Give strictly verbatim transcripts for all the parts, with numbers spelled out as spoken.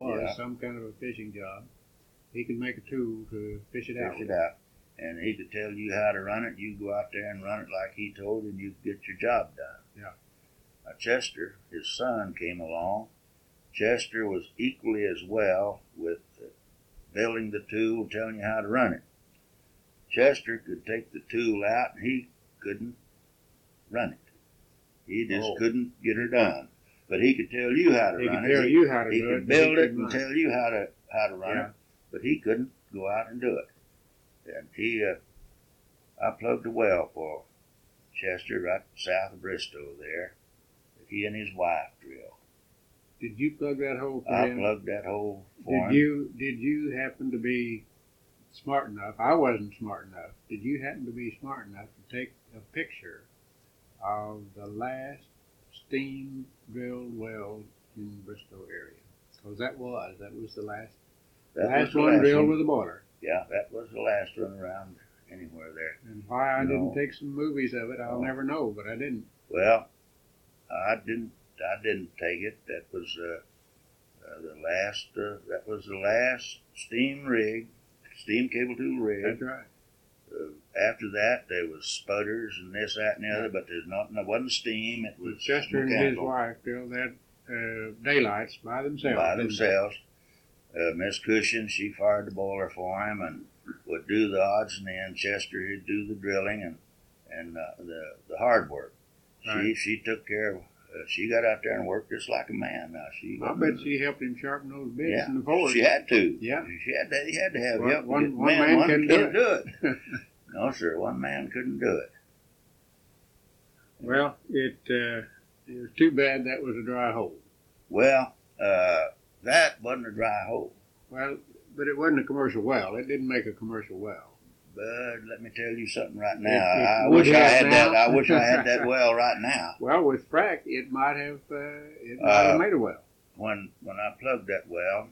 or Yeah. some kind of a fishing job, he could make a tool to fish it out. Fish with. it out. And he could tell you how to run it. You go out there and run it like he told, and you get your job done. Yeah. Now, Chester, his son, came along. Chester was equally as well with uh, building the tool, telling you how to run it. Chester could take the tool out, and he couldn't run it. He just Oh. couldn't get her done. But he could tell you how to He run could it. tell he, you how to he do could it. but build he it couldn't and run it. tell you how to how to run Yeah. it. But he couldn't go out and do it. And he, uh, I plugged a well for Chester right south of Bristow there. That he and his wife drilled. Did you plug that hole for I him? plugged that hole for Did him. you did you happen to be smart enough? I wasn't smart enough. Did you happen to be smart enough to take a picture of the last steam drilled well in the Bristow area? Because that was that was the last That last was the one last drilled one. with a boiler. Yeah, that was the last one around anywhere there. And why I No. didn't take some movies of it, I'll No. never know. But I didn't. Well, I didn't. I didn't take it. That was uh, uh, the last. Uh, that was the last steam rig, steam cable tool rig. That's right. Uh, after that, there was sputters and this, that, and the other. But there's nothing. It wasn't steam. It was Chester and his mechanical. wife drilled that uh, daylights by themselves. by didn't they? themselves. Uh, Miss Cushion, she fired the boiler for him and would do the odds and ends. Chester, he'd do the drilling and and uh, the the hard work. She Right. she took care of. Uh, she got out there and worked just like a man. Now she. I bet she helped him sharpen those bits Yeah, in the forge. she had to. Yeah. She had to. He had to have One- help. one- because one man one couldn't do can't it. do it. No, sir. One man couldn't do it. Well, it uh, it was too bad that was a dry hole. Well, uh, that wasn't a dry hole. Well, but it wasn't a commercial well. It didn't make a commercial well. But let me tell you something right now. It- it I would wish I have had that. now. I wish I had that well right now. Well, with frack, it might have uh, it might Uh, have made a well. When when I plugged that well,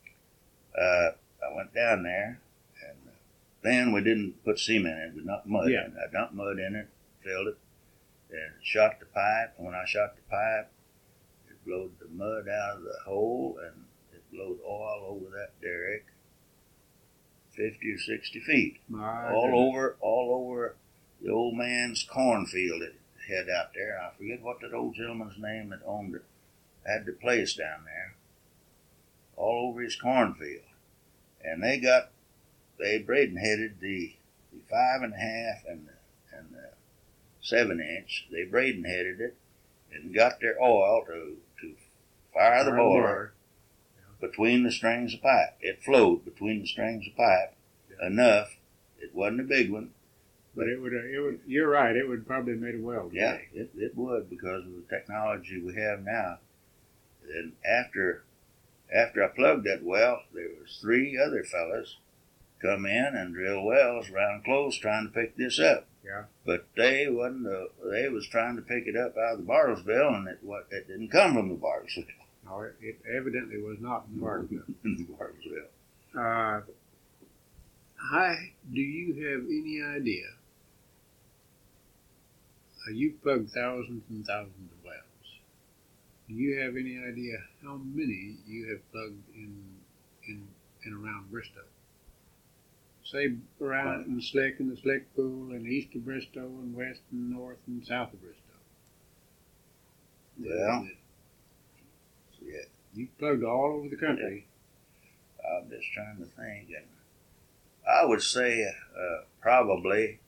uh, I went down there, and then we didn't put cement in it. We dumped mud Yeah. in it. I dumped mud in it, filled it, and shot the pipe. And when I shot the pipe, it blowed the mud out of the hole, and it blowed oil over that derrick, fifty or sixty feet, My all goodness. over, all over the old man's cornfield that he had out there. I forget what that old gentleman's name that owned it, had the place down there, all over his cornfield. And they got, they braiding headed the, the five and a half and the, and the seven inch. They braiding headed it and got their oil to, to fire the Fire the boiler boiler. between the strings of pipe. It flowed between the strings of pipe Yeah. enough. It wasn't a big one. But it would, uh, it would. You're right. It would probably have made a well. Yeah, today. it, it would because of the technology we have now. And after after I plugged that well, there was three other fellas come in and drill wells around close trying to pick this up. Yeah. But they wasn't. Uh, they was trying to pick it up out of the Bartlesville, and it what it didn't come from the Bartlesville. No, it, it evidently was not in Bartlesville. the Bartlesville. Uh, hi, do you have any idea? Uh, you plugged thousands and thousands of wells. Do you have any idea how many you have plugged in in and around Bristow? Say around in the Slick and the Slick Pool and east of Bristow and west and north and south of Bristow. Well, yeah, You plugged all over the country. I'm just trying to think, and I would say uh, probably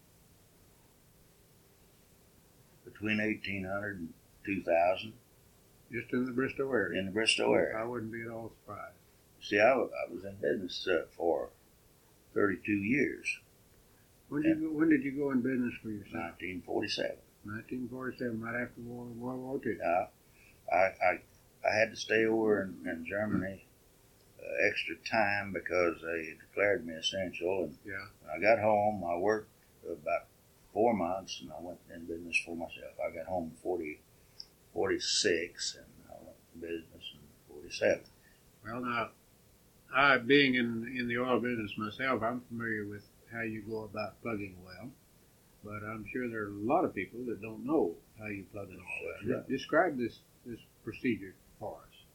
between eighteen hundred and two thousand Just in the Bristow area. in the Bristow area. I wouldn't be at all surprised. See, I, wa- I was in business uh, for thirty-two years, When did you go, when did you go in business for yourself? nineteen forty-seven. nineteen forty-seven, right after World, World War Two. Now, I, I, I had to stay over in, in Germany uh, extra time because they declared me essential. And Yeah. when I got home, I worked about four months and I went in business for myself. I got home in forty, forty-six and I went in business in forty-seven. Well, now, I being in in the oil business myself, I'm familiar with how you go about plugging a well. But I'm sure there are a lot of people that don't know how you plug an oil well. Right. Describe this this procedure for us.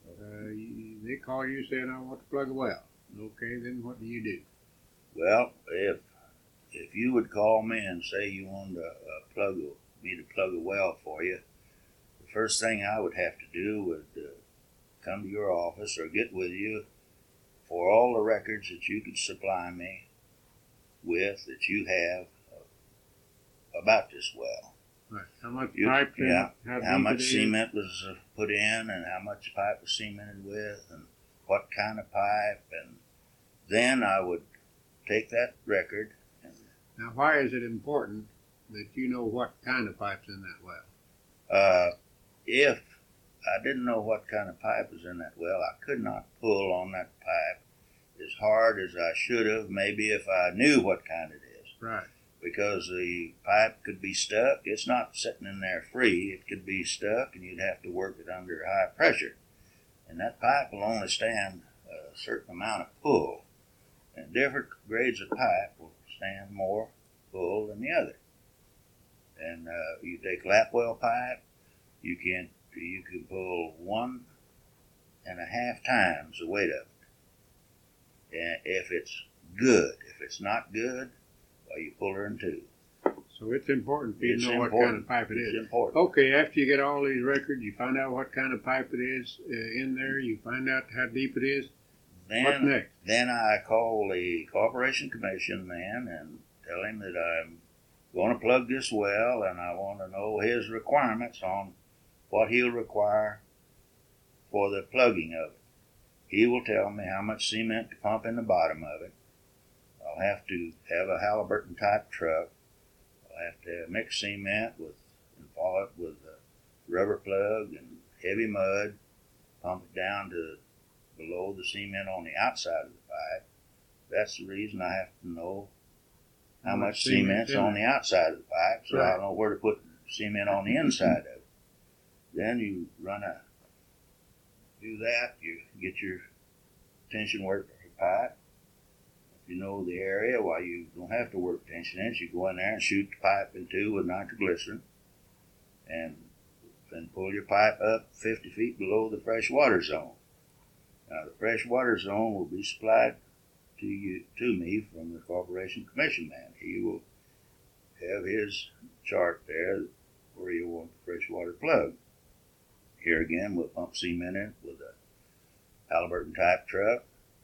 Uh, you, they call you saying, I want to plug a well. Okay, then what do you do? Well, if if you would call me and say you wanted to uh, plug a, me to plug a well for you, the first thing I would have to do would uh, come to your office or get with you for all the records that you could supply me with that you have uh, about this well. Right. How much You, pipe? yeah. How, How deep much it is? cement was uh, put in, and how much pipe was cemented with, and what kind of pipe, and then I would take that record. And, Now, why is it important that you know what kind of pipe's in that well? uh, if I didn't know what kind of pipe was in that well, I could not pull on that pipe as hard as I should have, maybe if I knew what kind it is. Right. Because the pipe could be stuck. It's not sitting in there free. It could be stuck, and you'd have to work it under high pressure. And that pipe will only stand a certain amount of pull. And different grades of pipe will stand more pull than the other. And uh, you take lapwell pipe, you can you can pull one and a half times the weight of it. And if it's good, if it's not good, well, you pull her in two. So it's important for you It's to know important. what kind of pipe it It's is. important. Okay, after you get all these records, you find out what kind of pipe it is uh, in there. You find out how deep it is. Then, what next? Then I call the Corporation Commission man and tell him that I'm going to plug this well, and I want to know his requirements on what he'll require for the plugging of it. He will tell me how much cement to pump in the bottom of it. I'll have to have a Halliburton type truck. I'll have to mix cement with and follow it with a rubber plug and heavy mud, pump it down to below the cement on the outside of the pipe. That's the reason I have to know how How much much cement's cement's in on it. the outside of the pipe, so Right. I'll know where to put cement on the inside of it. Then you run a do that. You get your tension work pipe. If you know the area, well, you don't have to work tension inch. You go in there and shoot the pipe in two with nitroglycerin, and then pull your pipe up fifty feet below the freshwater zone. Now, the freshwater zone will be supplied to you to me from the Corporation Commission man. He will have his chart there where you want the freshwater plug. Here again, we'll pump cement in with a Halliburton type truck,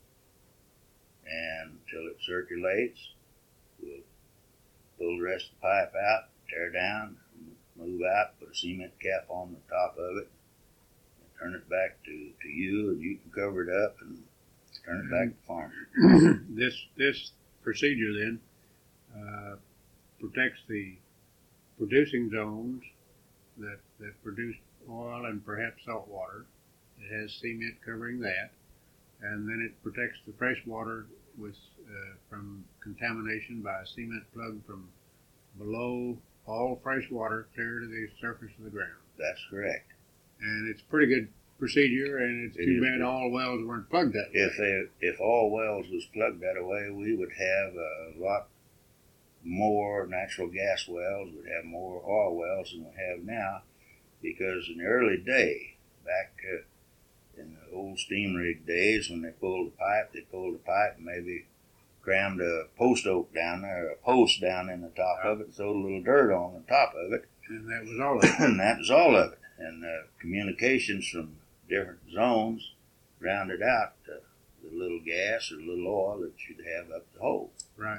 and until it circulates, we'll pull the rest of the pipe out, tear down, move out, put a cement cap on the top of it, and turn it back to, to you, and you can cover it up and turn it back to the farmer. this this procedure then uh, protects the producing zones that that produce oil and perhaps salt water. It has cement covering that, and then it protects the fresh water with uh, from contamination by a cement plug from below all fresh water clear to the surface of the ground. That's correct. And it's a pretty good procedure, and it's It too is bad good. all wells weren't plugged that way. If they, if all wells was plugged that way, we would have a lot more natural gas wells. We'd have more oil wells than we have now, because in the early day, back uh, in the old steam rig days, when they pulled the pipe, they pulled the pipe and maybe crammed a post oak down there, or a post down in the top of it, throwed a little dirt on the top of it, And that was all of it. and that was all of it. And uh, communications from different zones rounded out uh, the little gas or little oil that you'd have up the hole. Right,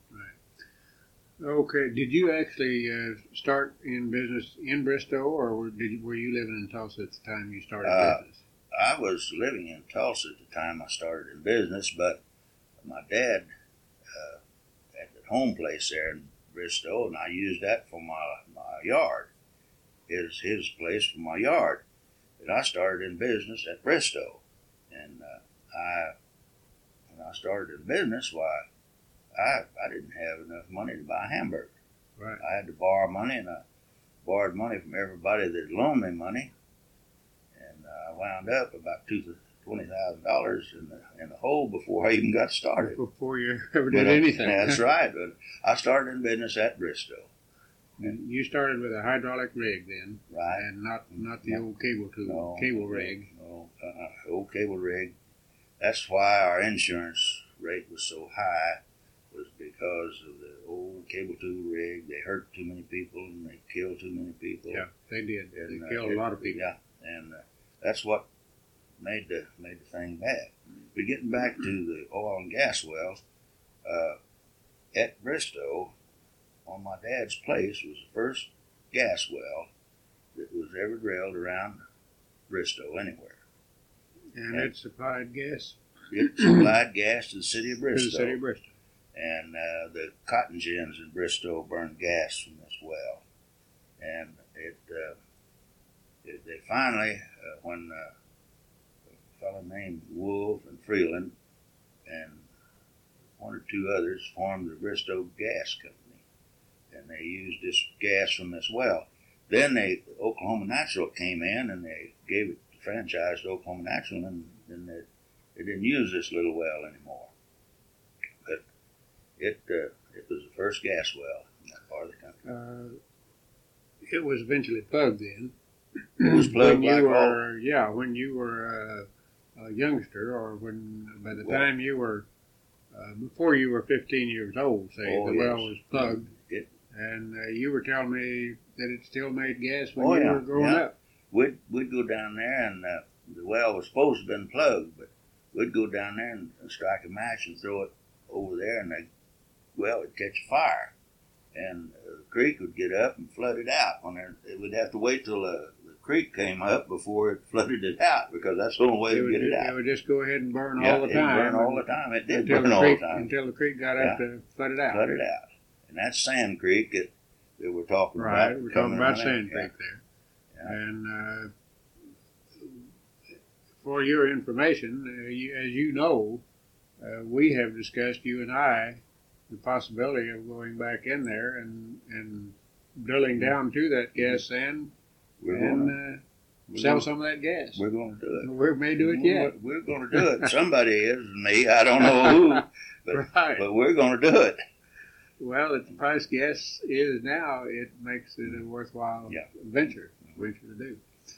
right. Okay, did you actually uh, start in business in Bristow, or were, did you, were you living in Tulsa at the time you started Uh, business? I was living in Tulsa at the time I started in business, but my dad uh, had a home place there in Bristow, and I used that for my, my yard. His, his place for my yard. And I started in business at Bristow. And uh, I, when I started in business, why, I, I didn't have enough money to buy a hamburger. Right. I had to borrow money, and I borrowed money from everybody that loaned me money. And I wound up about twenty thousand dollars in the, in the hole before I even got started. Before you ever But, did uh, anything. That's right. But I started in business at Bristow. And you started with a hydraulic rig then, Right. and not not the No. old cable tool, No, cable no, rig. No, No, uh, old cable rig. That's why our insurance rate was so high, was because of the old cable tube rig. They hurt too many people and they killed too many people. Yeah, they did. And, they uh, killed it, a lot of people. Yeah, and uh, that's what made the made the thing bad. But getting back to the oil and gas wells, uh, at Bristow, on my dad's place, was the first gas well that was ever drilled around Bristow anywhere. And Yeah. it supplied gas It supplied gas to the city of to Bristow. the city of Bristol. And uh, the cotton gins in Bristow burned gas from this well. And it, uh, it they finally, uh, when uh, a fellow named Wolf and Freeland and one or two others formed the Bristow Gas Company, and they used this gas from this well. Then they Oklahoma Natural came in and they gave it the franchise to Oklahoma Natural, and then they, they didn't use this little well anymore. But it uh, it was the first gas well in that part of the country. Uh, it was eventually plugged then. It was plugged when you like were, yeah, when you were uh, a youngster, or when by the Well, time you were uh, before you were fifteen years old, say Oh, the well yes. was plugged, It, and uh, you were telling me that it still made gas when Oh, you yeah, were growing yeah. up. we'd we'd go down there, and uh, the well was supposed to have been plugged, but we'd go down there and, and strike a match and throw it over there, and the well would catch fire, and uh, the creek would get up and flood it out. When it would have to wait till uh, the creek came up before it flooded it out, because that's the only way It to would, get it it out. would just go ahead and burn Yeah, all the it'd time. burn all the time. It did until burn the all creek, the time. until the creek got Yeah. up to flood it out. Flood it out, and that's Sand Creek that, that we're talking Right, about. we're talking coming about around. Sand Yeah. Creek there. Yeah. And uh, for your information, uh, you, as you know, uh, we have discussed, you and I, the possibility of going back in there and, and drilling down to that gas sand We're and gonna, uh, we're sell gonna, some of that gas. we're gonna do it. We may do it yet. We're, we're going to do it. Somebody is, me. I don't know who, but, Right. but we're going to do it. Well, at the price gas is now, it makes it a worthwhile Yeah. venture, venture to do.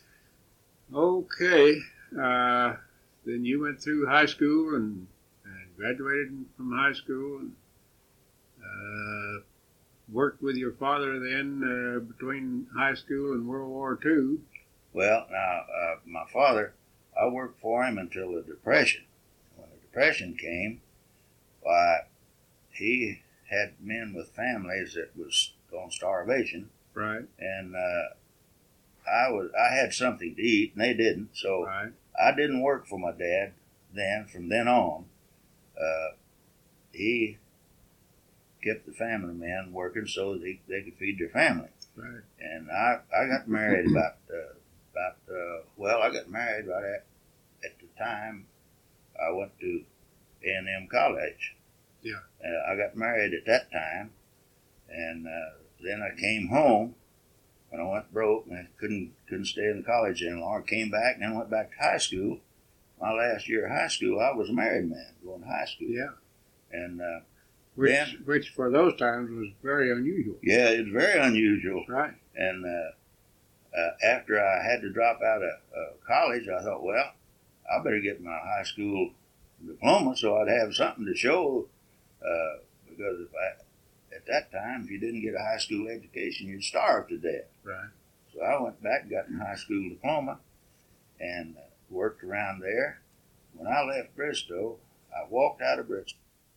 Okay, uh, then you went through high school and, and graduated from high school and uh, worked with your father then uh, between high school and World War Two. Well, now, uh, my father, I worked for him until the Depression. When the Depression came, why, he had men with families that was on starvation, Right, and uh, I was I had something to eat, and they didn't, so right, I didn't work for my dad then. From then on, uh, he kept the family men working so they, they could feed their family. right. And I, I got married about uh, about uh, well, I got married right at at the time I went to A and M College. Yeah. Uh, I got married at that time, and uh, then I came home when I went broke and I couldn't couldn't stay in college any longer. Came back and then went back to high school. My last year of high school, I was a married man going to high school. Yeah. And uh, Which, then- which for those times was very unusual. yeah, it was very unusual. Right. And uh, uh, after I had to drop out of uh, college, I thought, well, I better get my high school diploma so I'd have something to show. Uh, because if I, at that time, if you didn't get a high school education, you'd starve to death. Right. So I went back and got my high school diploma and uh, worked around there. When I left Bristow, I walked out of Bristow.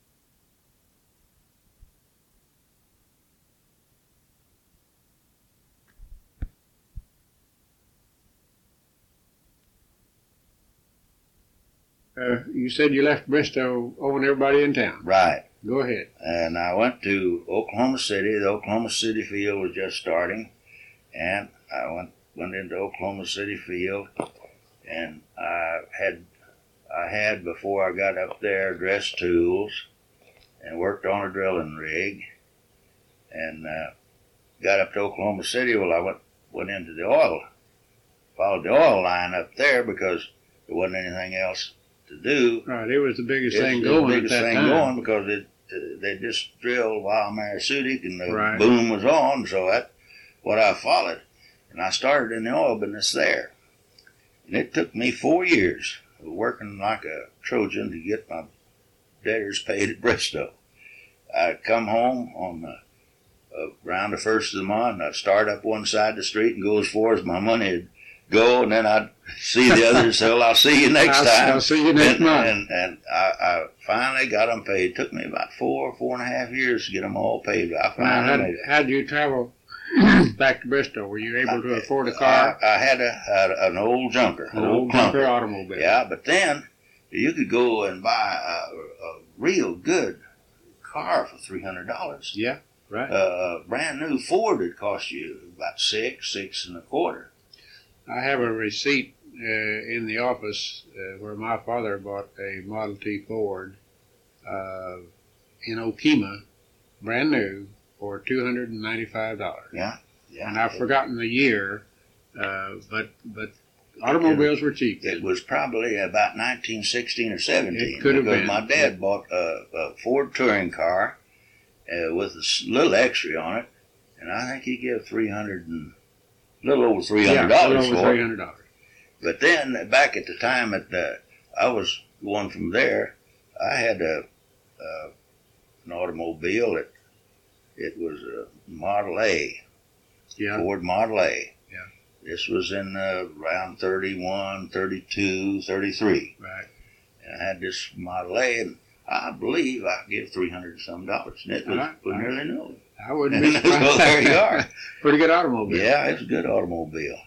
Uh, you said you left Bristow owing everybody in town. Right. Go ahead. And I went to Oklahoma City. The Oklahoma City field was just starting, and I went went into Oklahoma City field, and I had I had before I got up there dress tools, and worked on a drilling rig, and uh, got up to Oklahoma City. Well, I went went into the oil, followed the oil line up there because there wasn't anything else to do. Right. It was the biggest It's thing the going biggest at that thing time. going because it uh, they just drilled Wild Mary Sudic and the Right. boom was on, so that's what I followed, and I started in the oil business there, And it took me four years of working like a Trojan to get my debtors paid at Bristow. I'd come home on the, uh, around the first of the month, and I'd start up one side of the street and go as far as my money would go, and then I'd see the others, so I'll see you next I'll, time. I'll see you next and, month. And, and I, I finally got them paid. It took me about four, four and a half years to get them all paid. I finally Now, how, made it. how did you travel back to Bristol? Were you able to afford a car? I, I had, a, had an old junker. An old junker automobile. Yeah, but then you could go and buy a, a real good car for three hundred dollars. Yeah, right. Uh, a brand new Ford would cost you about six, six and a quarter. I have a receipt uh, in the office uh, where my father bought a Model T Ford uh, in Okemah, brand new, for two hundred ninety-five dollars. Yeah, yeah. And I've forgotten the year, uh, but but automobiles were cheap. It was probably about nineteen sixteen or seventeen. It could have because been. My dad bought a, a Ford touring car uh, with a little extra on it, and I think he gave three hundred and a little over three hundred yeah, dollars a little over for three it. hundred dollars. But then back at the time that uh, I was going from there, I had a, uh, an automobile that it was a Model A, Yeah. Ford Model A. Yeah. This was in uh, around thirty-one, thirty-two, thirty-three. Right. And I had this Model A, and I believe I gave three hundred and some dollars, and it was Right. nearly new. I wouldn't be So surprised. there you are. Pretty good automobile. Yeah, it's a good automobile.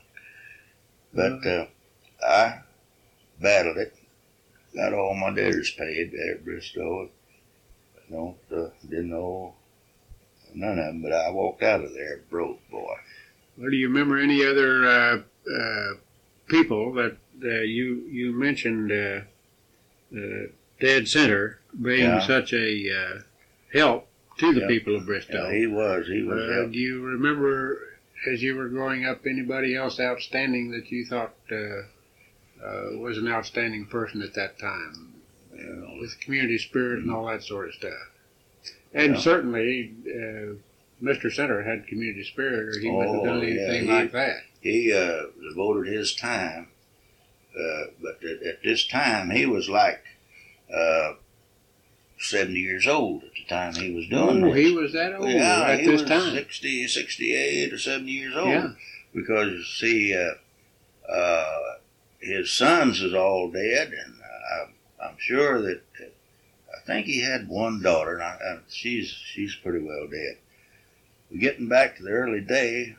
But uh, I battled it, got all my debtors paid there at Bristow. I don't, uh, didn't know none of them, but I walked out of there broke, boy. Well, do you remember any other uh, uh, people that uh, you you mentioned? Uh, uh, Dad Center being Yeah. such a uh, help to the Yeah. people of Bristow. Yeah, he was, he was. Uh, uh, do you remember, as you were growing up, anybody else outstanding that you thought uh, uh, was an outstanding person at that time, you know, with community spirit and all that sort of stuff? And Yeah. certainly, uh, Mister Center had community spirit, or he wouldn't have Oh, done yeah, anything he- like that. he uh, devoted his time, uh, but at, at this time he was like uh, seventy years old at the time he was doing Oh, this. he was that old yeah, at he this was time. sixty, sixty-eight or seventy years old. Yeah. Because, you see, uh, uh, his sons is all dead, and uh, I'm sure that, I think he had one daughter, and I, I, she's, she's pretty well dead. Getting back to the early day,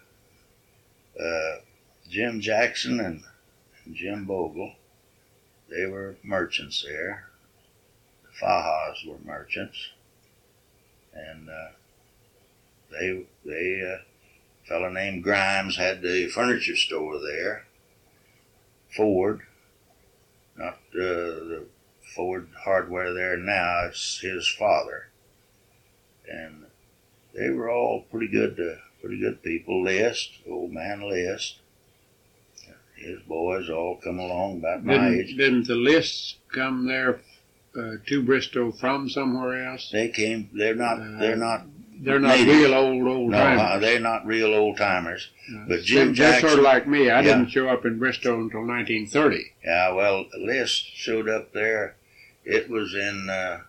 uh, Jim Jackson and Jim Bogle, they were merchants there. The Fajas were merchants, and uh, they they uh, a fellow named Grimes had the furniture store there. Ford, not uh, the Ford hardware there now. It's his father, and they were all pretty good, uh, pretty good people. List, old man List, his boys all come along about my Didn't, age. didn't the lists come there uh, to Bristol from somewhere else? They came. They're not. They're not. They're not native. real old old No, timers. uh, they're not real old timers. Uh, but Jim they're Jackson- sort of like me. I Yeah. didn't show up in Bristol until nineteen thirty. Yeah. Well, List showed up there. It was in. Uh,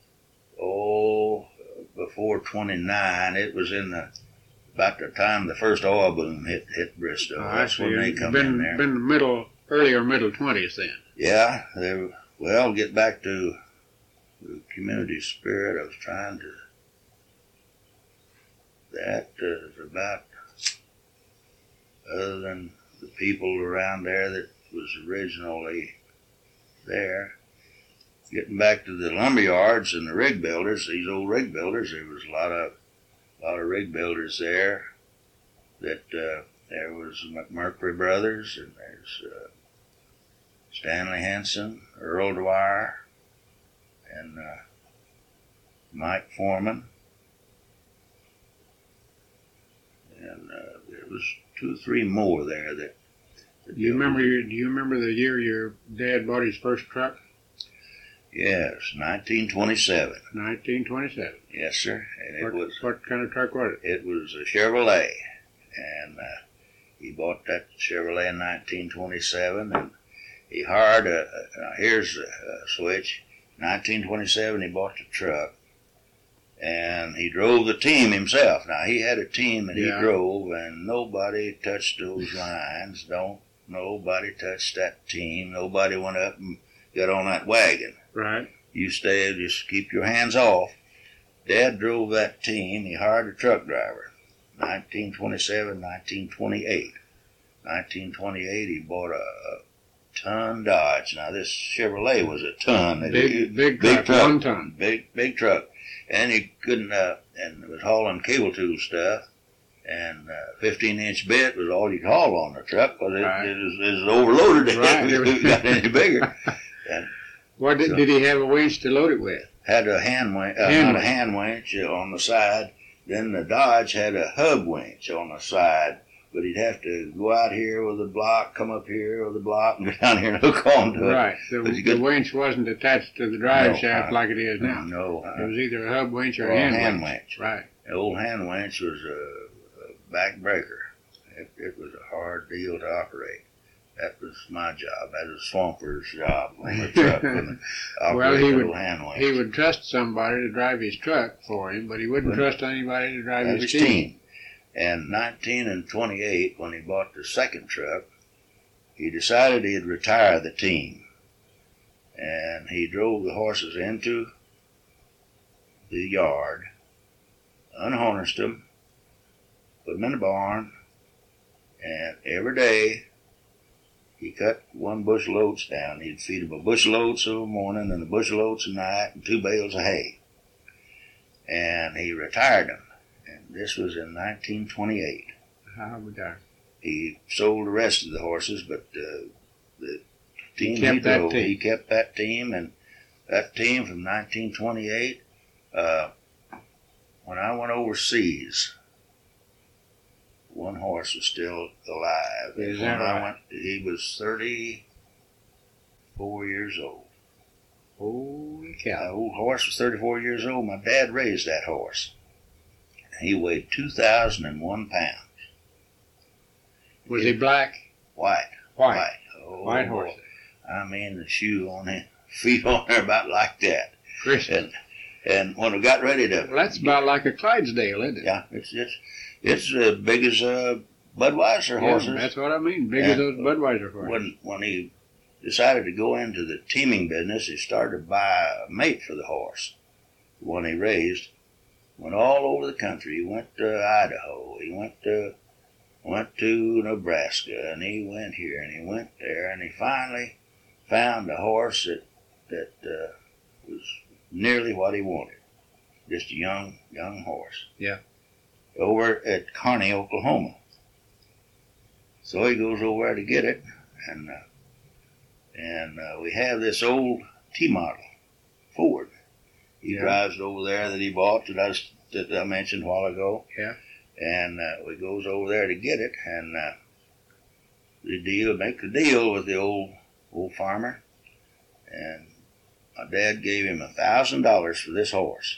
oh, before twenty-nine. It was in the about the time the first oil boom hit hit Bristol. Oh, I That's see. when they It's come been, in there. been the middle, earlier middle twenties then. Yeah, they were, well, get back to the community spirit. I was trying to. That uh, is about, other than the people around there that was originally there. Getting back to the lumber yards and the rig builders, these old rig builders, there was a lot of, a lot of rig builders there. That uh, there was McMurtry Brothers, and there's. Uh, Stanley Henson, Earl Dwyer, and uh, Mike Foreman. And uh, there was two or three more there that. that Do you built- remember? Your, do you remember the year your dad bought his first truck? Yes, nineteen twenty-seven. nineteen twenty-seven. Yes, sir. And it What, was what kind of truck was it? it was a Chevrolet, and uh, he bought that Chevrolet in nineteen twenty-seven, and he hired a, a here's a, a switch. nineteen twenty-seven, he bought the truck, and he drove the team himself. Now, he had a team that Yeah. he drove, and nobody touched those lines. Don't nobody touched that team. Nobody went up and got on that wagon. Right. You stay, just keep your hands off. Dad drove that team. He hired a truck driver. nineteen twenty-seven, nineteen twenty-eight. nineteen twenty-eight, he bought a, a ton Dodge. Now, this Chevrolet was a ton. Big, big, big truck, one ton. Big, big truck. And he couldn't, uh, and it was hauling cable tool stuff. And uh, fifteen inch bit was all you could haul on the truck because it, Right. it, was, it was overloaded. Right. If it got any bigger. And What did, So- did he have a winch to load it with? had a hand winch, uh, Hand not a winch. hand winch uh, on the side. Then the Dodge had a hub winch on the side, but he'd have to go out here with a block, come up here with a block, and go down here and hook onto it. Right. The, But you the could- winch wasn't attached to the drive No, shaft uh, like it is now. No, It uh, was either a hub winch or or a a hand, hand winch. winch. Right. The old hand winch was a, a backbreaker. It, it was a hard deal to operate. That was my job. That was Swamper's job on the truck. When Well, operate he the would- old hand winch. He would trust somebody to drive his truck for him, but he wouldn't Wouldn't. trust anybody to drive That his was team. team. And nineteen and twenty-eight, when he bought the second truck, he decided he'd retire the team. And he drove the horses into the yard, unharnessed them, put them in the barn, and every day he cut one bushel oats down. He'd feed them a bushel oats in the morning and a bushel oats at night and two bales of hay. And he retired them. And this was in nineteen twenty-eight. How would I? He sold the rest of the horses, but uh, the team He kept he that drove, team. he kept that team, and that team from nineteen twenty-eight. Uh, when I went overseas, one horse was still alive. Is when that I right? went, he was thirty-four years old. Holy The cow. old horse was thirty-four years old. My dad raised that horse. He weighed two thousand one pounds. Was he black? White. White. White. Oh, White horse. I mean, the shoe on him, feet on there about like that. Christian. And and when we got ready to, Well, that's about like a Clydesdale, isn't it? yeah, it's it's it's as big as uh, Budweiser Yeah, horses. that's what I mean. Big Yeah. as those Budweiser horses. When when he decided to go into the teaming business, he started to buy a mate for the horse, the one he raised. Went all over the country. He went to Idaho. He went to went to Nebraska, and he went here and he went there, and he finally found a horse that that uh, was nearly what he wanted. Just a young young horse. Yeah. Over at Kearney, Oklahoma. So he goes over there to get it, and uh, and uh, we have this old T model Ford. He Yeah. drives over there that he bought that I, was, that I mentioned a while ago. Yeah. And uh, we goes over there to get it, and uh, the deal, make the deal with the old old farmer, and my dad gave him a thousand dollars for this horse.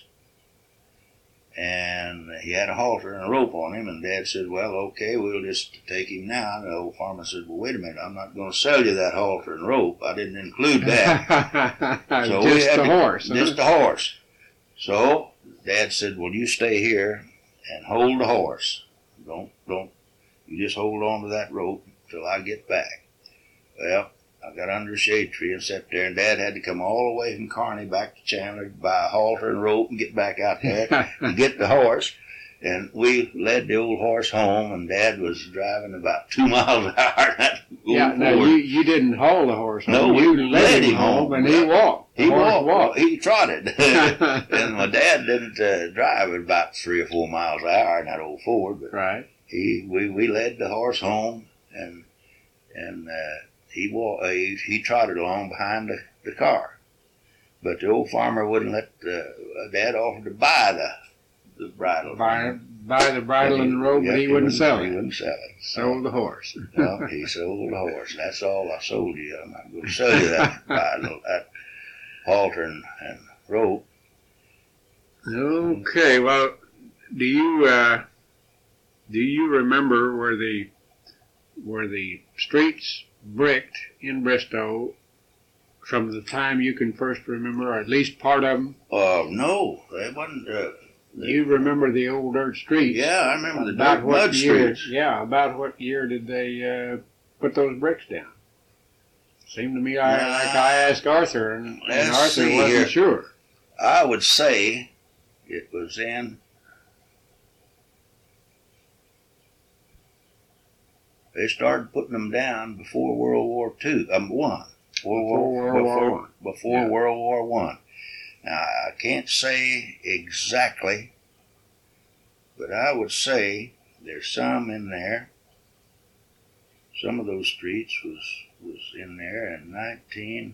And he had a halter and a rope on him, and Dad said, well, okay, we'll just take him now. And the old farmer said, well, wait a minute, I'm not going to sell you that halter and rope. I didn't include that. So we Just had the to- horse. huh? Just the horse. So Dad said, well, you stay here and hold the horse. Don't, don't, you just hold on to that rope until I get back. Well, I got under a shade tree and sat there, and Dad had to come all the way from Kearney back to Chandler to buy a halter and rope and get back out there and get the horse. And we led the old horse home, and Dad was driving about two miles an hour. in that old Yeah, now Ford. you, you didn't haul the horse No, home. we you led him home, home. and he walked. The He horse walked. He trotted. And my dad didn't uh, drive at about three or four miles an hour in that old Ford, but Right. he we, we led the horse home, and and uh, he, wa- uh, he he trotted along behind the, the car. But the old farmer wouldn't let uh, Dad offered to buy the the bridle. Buy, buy the bridle and the rope, Yeah, but he wouldn't sell He it. wouldn't sell it. Sold the horse. Well, he sold the horse. That's all I sold you. I'm not going to sell you that bridle, that halter and, and rope. Okay, well, do you uh, do you remember where the where the streets bricked in Bristow from the time you can first remember, or at least part of them? Uh, no, they wasn't. Uh, they, you remember the old dirt streets? Yeah, I remember the about dirt what mud year, streets. Yeah, about what year did they uh, put those bricks down? Seemed to me I, uh, like I asked Arthur, and, and Arthur wasn't here. sure. I would say it was in. They started putting them down before World War Two. Um, one. Before World War One. Before Yeah. World War One. Now I can't say exactly, but I would say there's some in there. Some of those streets was was in there in nineteen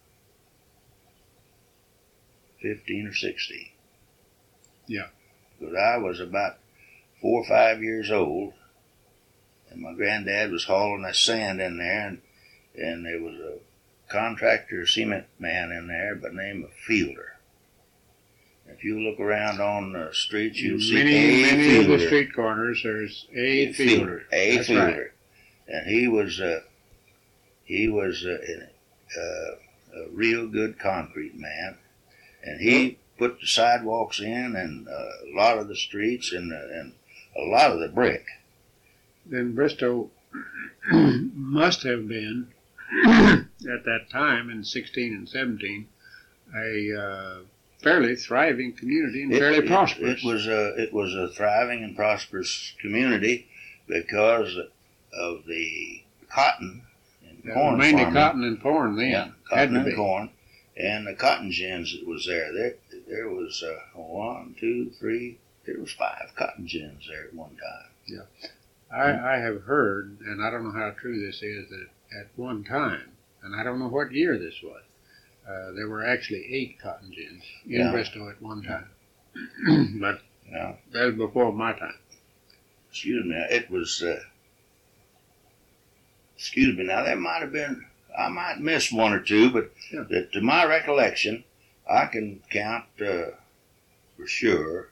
fifteen or sixteen. Yeah. Because I was about four or five years old, and my granddad was hauling that sand in there, and, and there was a contractor cement man in there by the name of Fielder. If you look around on the streets, you'll see many, A. many Fielder. of the street corners. There's A. Fielder. A. That's Fielder, right. and he was uh, he was uh, uh, a real good concrete man, and he put the sidewalks in, and uh, a lot of the streets, and uh, and a lot of the brick. Then Bristow must have been at that time in sixteen and seventeen a uh, fairly thriving community and It- fairly it- prosperous. It was a it was a thriving and prosperous community because of the cotton and Yeah, corn mainly farming. cotton and corn then. Yeah, Had cotton to and be. corn, and the cotton gins that was there. There, there was uh, one, two, three. There was five cotton gins there at one time. I, I have heard, and I don't know how true this is, that at one time, and I don't know what year this was, uh, there were actually eight cotton gins in Yeah. Bristow at one time. But Yeah. that was before my time. Excuse me. It was. Uh, excuse me. Now that might have been. I might miss one or two, but Yeah. that to my recollection, I can count uh, for sure.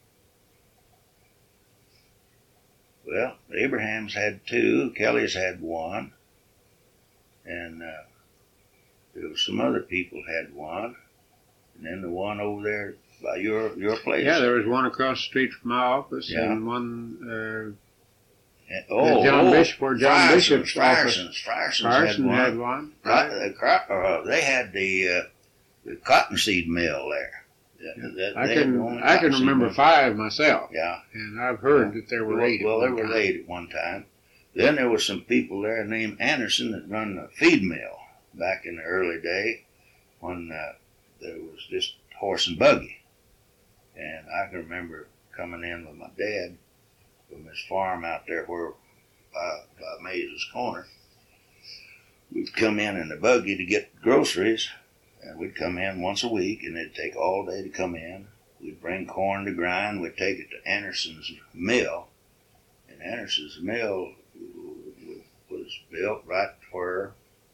Well, the Abrahams had two, Kelly's had one, and uh, there was some other people had one, and then the one over there by your your place. Yeah, there was one across the street from my office, Yeah. and one uh, And- oh, John oh, Bishop, where John Frierson's, Bishop's office. Frierson's, Frierson's Carson had one. had one. Right, Right. the crop, uh, they had the uh, the cottonseed mill there. That- that- I they had the can only I can cottonseed remember mill. five myself, Yeah. and I've heard that there were Well, eight. at well there one were time. eight at one time. Then there was some people there named Anderson that run the feed mill back in the early day when uh, there was just horse and buggy. And I can remember coming in with my dad from his farm out there where by, by Maze's Corner. We'd come in in the buggy to get groceries, and we'd come in once a week, and it'd take all day to come in. We'd bring corn to grind. We'd take it to Anderson's mill, and Anderson's mill was built right where,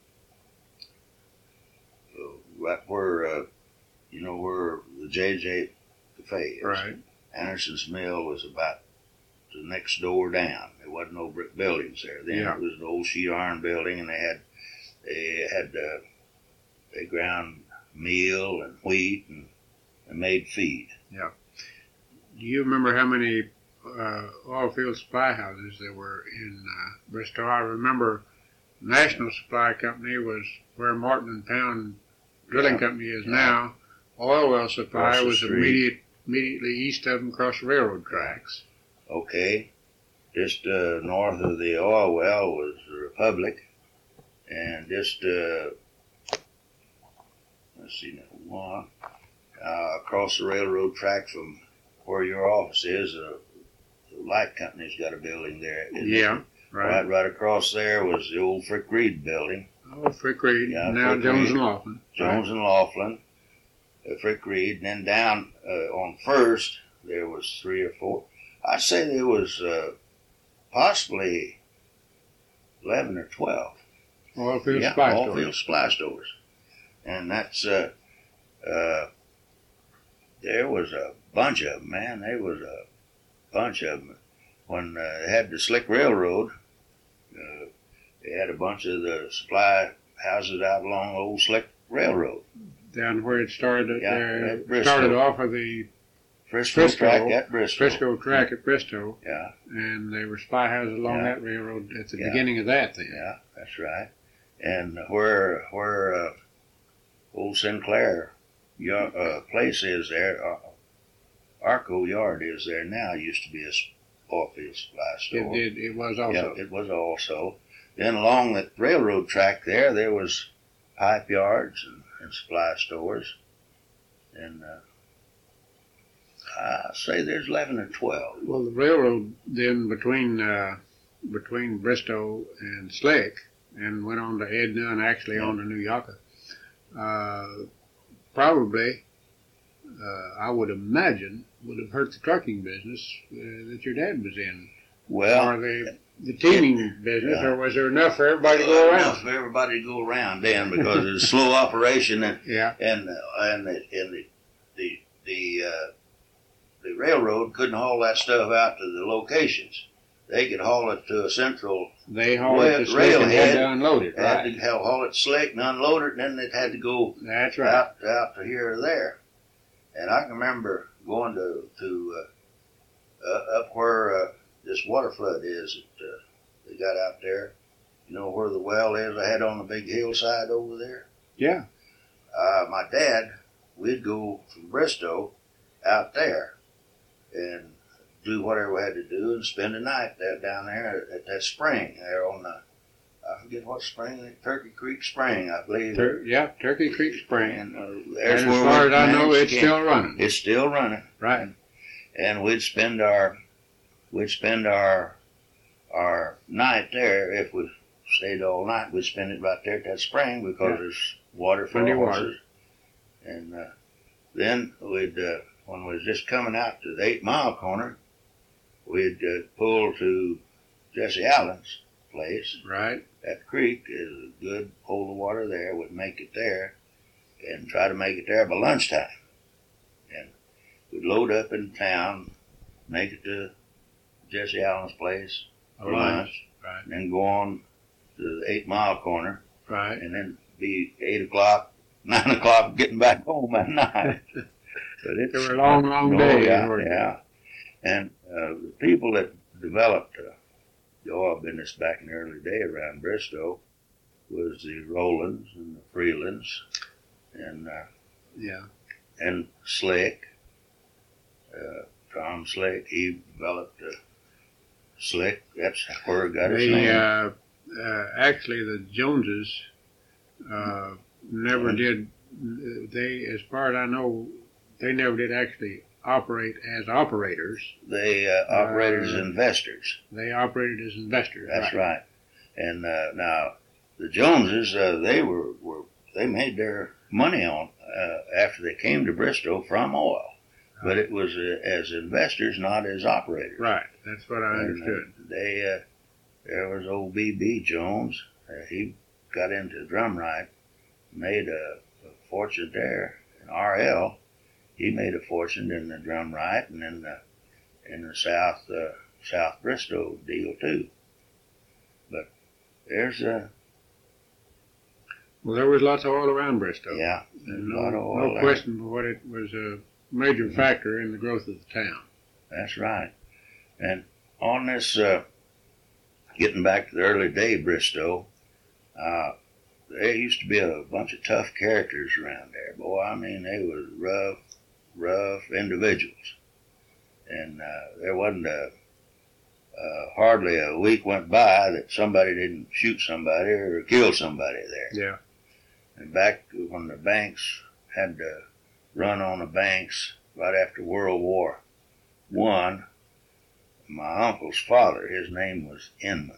uh, right where, uh, you know, where the J J Cafe is. Right. Anderson's mill was about the next door down. There wasn't no brick buildings there. Then Yeah. it was an old sheet iron building, and they had they had uh, they ground meal and wheat and, and made feed. Do you remember how many uh, oil field supply houses there were in uh, Bristol? I remember National Supply Company was where Martin and Pound Drilling Yeah. Company is Yeah. now. Oil Well Supply Across the was street. immediate, immediately east of them across the railroad tracks. Okay, just uh, north of the oil well was the Republic, and just uh, let's see now one uh, across the railroad track from where your office is, uh, the light company's got a building there. isn't it? Yeah, right. Right, right across there was the old Frick Reed building. Oh, Frick Reed, Yeah, now Frick Jones Reed. and Laughlin. Jones and Laughlin, uh, Frick Reed, and then down uh, on First there was three or four. I'd say there was uh, possibly eleven or twelve. Oil field yeah, supply oil stores. field supply stores, and that's uh, uh, there was a bunch of them, man. There was a bunch of them when uh, they had the Slick Railroad. Uh, They had a bunch of the supply houses out along the old Slick Railroad. Down where it started, Yeah, uh, at Bristol. started off of the Frisco, Frisco, track at Bristol. Frisco track at Bristol, Yeah, and there were supply houses along Yeah. that railroad at the Yeah. beginning of that thing. yeah, that's right. And where where uh, old Sinclair yard, uh, place is there, uh, Arco Yard is there now. Used to be a oil field supply store. It did. It was also. Yeah, it was also. Then along the railroad track there, there was pipe yards and, and supply stores. And uh, I say there's eleven or twelve. Well, the railroad then between uh, between Bristow and Slick, and went on to Edna and actually on to New Yucca. Uh, probably, uh, I would imagine, would have hurt the trucking business uh, that your dad was in, Well, or the the teaming business, yeah. or was there enough for everybody to go enough around? for everybody to go around then because it was slow operation and Yeah, and uh, and the and the the the, uh, the railroad couldn't haul that stuff out to the locations. They could haul it to a central. they hauled Well, it to Slick and had railhead to unload it. Had Right, to ha- haul it slick and unload it, and then it had to go that's right. out out to here or there. And I can remember going to to uh, uh, up where uh, this water flood is. That, uh, they got out there. You know where the well is? I had on the big hillside over there. Yeah, Uh, my dad, we'd go from Bristow out there and do whatever we had to do and spend the night there, down there at that spring there on the, I forget what spring, Turkey Creek Spring, I believe. Tur- yeah, Turkey Creek Spring. And, uh, And there's as where far we as I know, managed it's to still camp. running. It's still running. Right. And we'd spend our, we'd spend our, our night there. If we stayed all night, we'd spend it right there at that spring because Yeah. there's water for Plenty the of water. horses. And uh, then we'd, uh, when we was just coming out to the eight mile corner, we'd uh, pull to Jesse Allen's place. Right. That creek is a good hole of water there. We'd make it there and try to make it there by lunchtime. And we'd load up in town, make it to Jesse Allen's place for Lunch. lunch, Right. and then go on to the eight mile corner, Right. and then be eight o'clock, nine o'clock getting back home at night. But it's, They were long, long oh, days. Yeah, weren't they? yeah. And uh, the people that developed uh, the oil business back in the early day around Bristow was the Rowlands and the Freelands and uh, Yeah. and Slick. Uh, Tom Slick, he developed uh, Slick. That's where it got its They name. uh, uh, actually the Joneses uh, never Mhm. did. They, as far as I know, they never did actually operate as operators. They uh, operated as uh, investors. They operated as investors. That's right. right. And uh, now the Joneses, uh, they were, were they made their money on uh, after they came to Bristow from oil, but it was uh, as investors, not as operators. Right. That's what I And, uh, understood. they uh, there was old B B Jones. Uh, he got into drumright, made a, a fortune there. And R L, he made a fortune in the drumright and in the in the South uh, South Bristow deal too. But there's a Well, there was lots of oil around Bristow. yeah, And a no, lot of oil no there. question but what it was a major factor in the growth of the town. That's right. And on this, uh, getting back to the early day Bristow, uh, there used to be a bunch of tough characters around there. Boy, I mean, they was rough, rough individuals. And uh, there wasn't a, uh, hardly a week went by that somebody didn't shoot somebody or kill somebody there. Yeah. And back when the banks had to run on the banks right after World War One, my uncle's father, his name was Inman.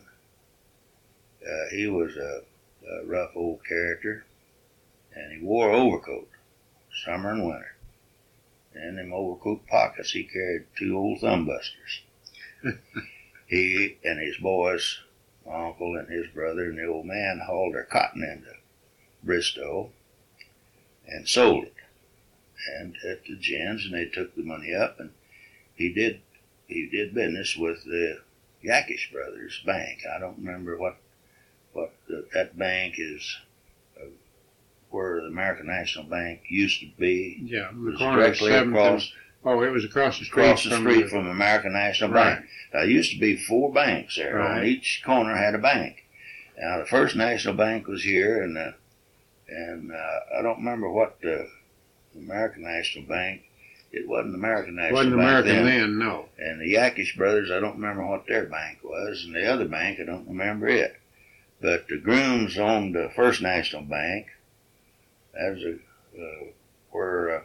Uh, he was a, a rough old character, and he wore an overcoat, summer and winter. And in them overcoat pockets, he carried two old thumb busters. He and his boys, my uncle and his brother and the old man, hauled their cotton into Bristow and sold it, and at the gins, and they took the money up, and he did he did business with the Yakish Brothers Bank. I don't remember what what the, that bank is uh, where the American National Bank used to be. Yeah, It the was corner of directly seventh across, and- Oh, it was across the street across the from street the, from American National Right. Bank. Now, there used to be four banks there. Right. On each corner had a bank. Now, the First National Bank was here, and uh, and uh, I don't remember what the American National Bank. It wasn't American National wasn't Bank American then. then, no. And the Yakish brothers, I don't remember what their bank was, and the other bank, I don't remember it. But the Grooms owned the First National Bank. That was a, uh, where uh,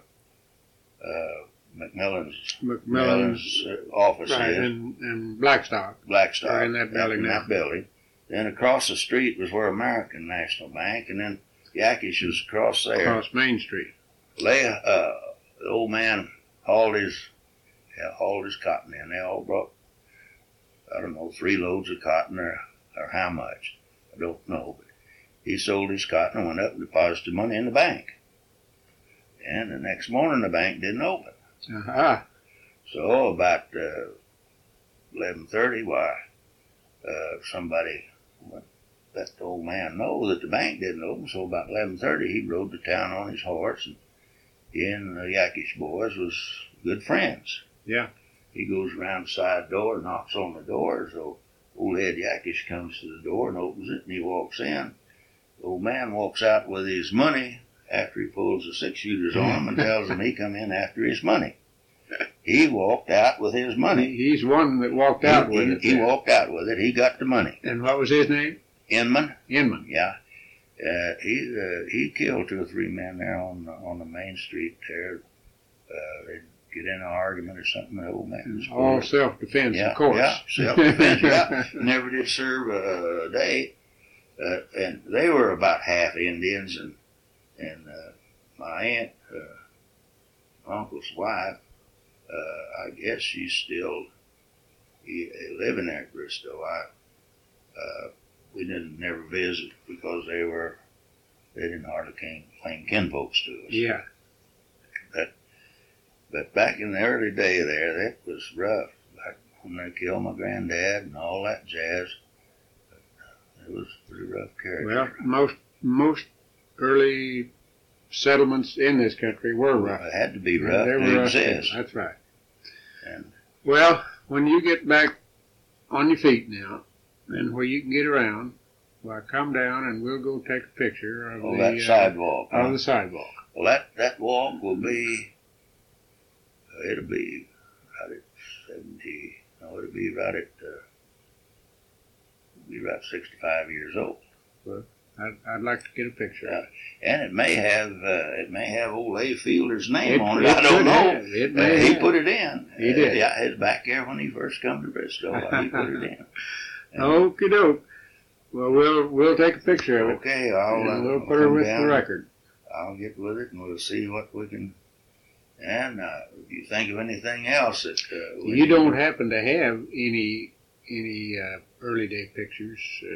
uh, McMillan's, McMillan's, uh, office right, is. and, and Blackstock. Blackstock. Are in that building in now. that building. Then across the street was where American National Bank, and then Yakish was across there. Across Main Street. They, uh, the old man hauled his, hauled his cotton in. They all brought, I don't know, three loads of cotton or, or how much. I don't know. But he sold his cotton and went up and deposited money in the bank. And the next morning the bank didn't open. Uh-huh. So about uh, eleven thirty, why, uh, somebody let the old man know that the bank didn't open. So about eleven thirty, he rode to town on his horse, and he and the Yakish boys was good friends. Yeah. He goes around the side door, knocks on the door. So old Ed Yakish comes to the door and opens it, and he walks in. The old man walks out with his money after he pulls the six shooters on him and tells him he come in after his money. He walked out with his money. He's one that walked out he, with he, it. He walked out with it. He got the money. And what was his name? Inman. Inman. Yeah. Uh, he uh, he killed two or three men there on the, on the main street there. Uh, they'd get in an argument or something. The old man was All self-defense, yeah, of course. Yeah, self-defense. Yeah. Never did serve a, a day. Uh, and they were about half Indians, and and uh, my aunt, uh, uncle's wife, uh, I guess she's still he, living there at Bristow. I uh, we didn't never visit because they were they didn't hardly claim, claim kinfolks to us. Yeah. But but back in the early day there, that was rough. Back when they killed my granddad and all that jazz. It was pretty rough character. Well, most most early settlements in this country were rough. It had to be rough They were to rough. exist. That's right. And Well, when you get back on your feet now, and where you can get around, well, come down and we'll go take a picture of oh, the that uh, sidewalk. of huh? the sidewalk. Well, that, that walk will be, uh, it'll be right at seventy, no, it'll be right at, uh, it'll be right sixty-five years old. I'd, I'd like to get a picture of it. And it may have, uh, it may have old A. Fielder's name It- on it. it I don't could know. have. It Uh, may he have. put it in. He Uh, did. Yeah, it's back there when he first come to Bristol. He put it in. And- Okie doke. Well, we'll we'll take a picture of it. Okay, I'll, uh, And we'll I'll put her come with down. the record. I'll get with it and we'll see what we can. And uh, if you think of anything else that uh, we You can- don't happen to have any any uh, early day pictures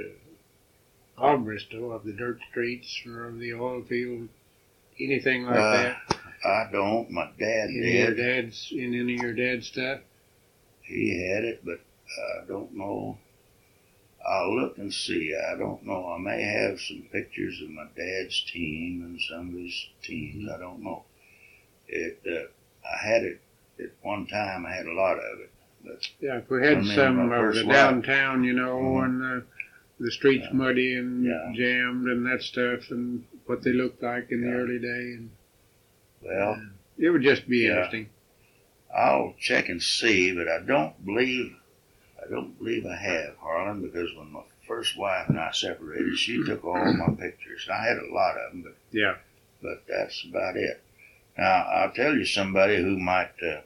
uh, of Bristol, of the dirt streets or of the oil field, anything like Uh, that? I don't. My dad In your did. dad's in any of your dad's stuff? He had it, but I don't know. I'll look and see. I don't know. I may have some pictures of my dad's team and some of his teams. I don't know. It. Uh, I had it at one time. I had a lot of it, but Yeah, if we had And then some my of first the wife. downtown, you know, Mhm. and the, the streets Yeah. muddy and Yeah. jammed and that stuff, and what they looked like in the Yeah. early day, and well. it would just be Yeah. interesting. I'll check and see, but I don't believe I don't believe I have, Harlan, because when my first wife and I separated, she took all my pictures. I had a lot of them, but Yeah. but that's about it. Now I'll tell you somebody who might uh,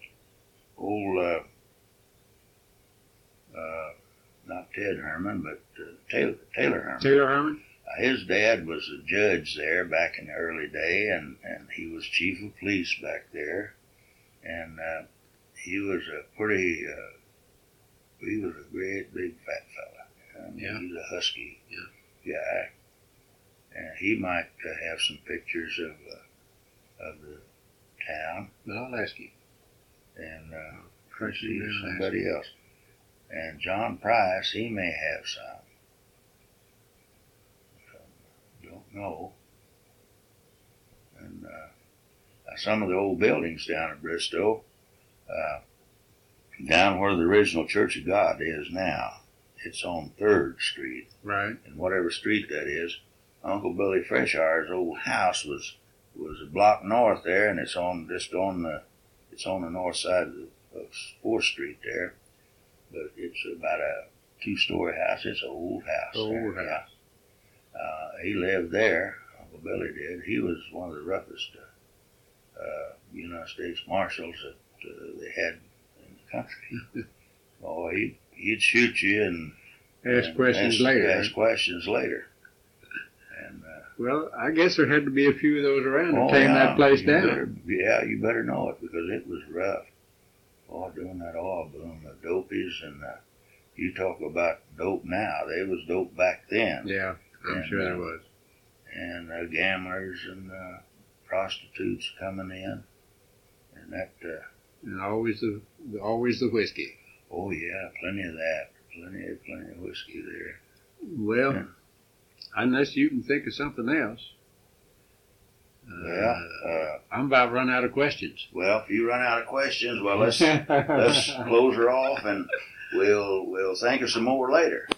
old uh, uh, not Ted Herman, but uh, Taylor, Taylor Herman. Taylor Herman? Uh, his dad was a judge there back in the early day, and, and he was chief of police back there, and uh, he was a pretty. Uh, He was a great big fat fella. I mean, Yeah. He was a husky guy. And he might uh, have some pictures of uh, of the town. I'll ask you. And uh, First see you will ask somebody else. And John Price, he may have some. No. And uh, some of the old buildings down in Bristow, uh, down where the original Church of God is now, it's on Third Street. Right. And whatever street that is, Uncle Billy Freshour's old house was was a block north there, and it's on just on the it's on the north side of, the, of Fourth Street there. But it's about a two-story house. It's an old house. Old there. house. Yeah. Uh, he lived there. Uncle Billy did. He was one of the roughest uh, uh, United States Marshals that uh, they had in the country. Oh, he he'd shoot you and Ask and questions ask, later. Ask questions later. And uh, well, I guess there had to be a few of those around to oh, tame yeah, that place you down. Better, yeah, you better know it because it was rough. Oh, doing that oil boom, the dopies, and uh, you talk about dope now. They was dope back then. Yeah, I'm and, sure uh, there was. And uh, gamblers and uh, prostitutes coming in, and that. Uh, And always the always the whiskey. oh yeah, plenty of that. Plenty, plenty of whiskey there. Well, Yeah. unless you can think of something else. Well, uh, I'm about run out of questions. well, if you run out of questions, well, let's let's close her off, and we'll we'll think of some more later.